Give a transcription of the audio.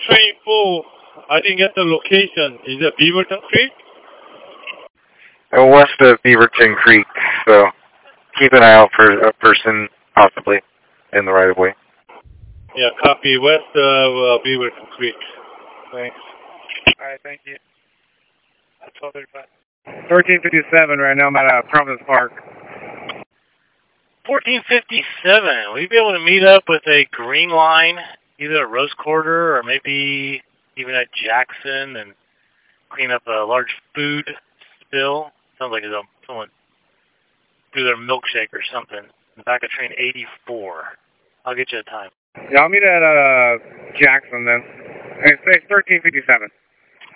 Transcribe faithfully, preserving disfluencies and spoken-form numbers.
train full. I didn't get the location. Is it Beaverton Creek? Uh, west of Beaverton Creek, so keep an eye out for a person possibly in the right of way. Yeah, copy. West of uh, Beaverton Creek. Thanks. All right, thank you. twelve thirty-five. thirteen fifty-seven right now. I'm at uh, Providence Park. fourteen fifty-seven. Will you be able to meet up with a green line, either at Rose Quarter or maybe even at Jackson, and clean up a large food spill? Sounds like it's someone threw their milkshake or something in the back of train eighty-four. I'll get you a time. Yeah, I'll meet at uh, Jackson then. Hey, say thirteen fifty-seven.